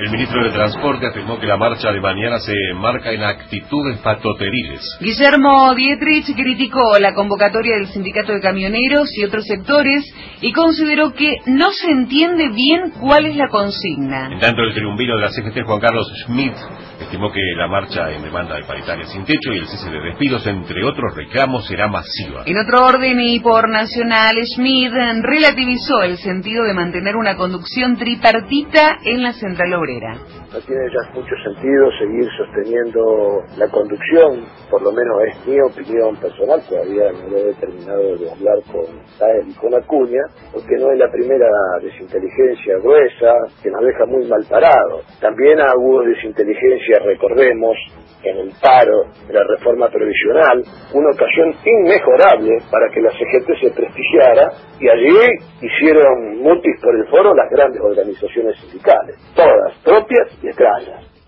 El ministro de Transporte afirmó que la marcha de mañana se enmarca en actitudes patoteriles. Guillermo Dietrich criticó la convocatoria del sindicato de camioneros y otros sectores y consideró que no se entiende bien cuál es la consigna. En tanto, el triunviro de la CGT, Juan Carlos Schmidt, estimó que la marcha en demanda de paritaria sin techo y el cese de despidos, entre otros reclamos, será masiva. En otro orden y por nacional, Schmidt relativizó el sentido de mantener una conducción tripartita en la central obrera. No tiene ya mucho sentido seguir sosteniendo la conducción, por lo menos es mi opinión personal, todavía no lo he terminado de hablar con Tael y con Acuña, porque no es la primera desinteligencia gruesa que nos deja muy mal parados. También hubo desinteligencia, recordemos, en el paro de la reforma previsional, una ocasión inmejorable para que la CGT se prestigiara, y allí hicieron mutis por el foro las grandes organizaciones sindicales, todas, propias y extrañas.